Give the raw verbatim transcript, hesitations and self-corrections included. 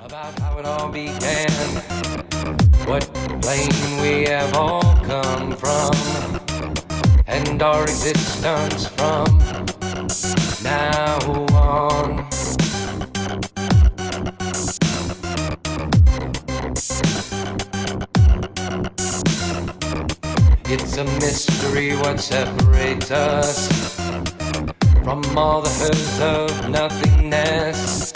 about how it all began, what plane we have all come from, and our existence from now on. It's a mystery what separates us from all the hurts of nothingness.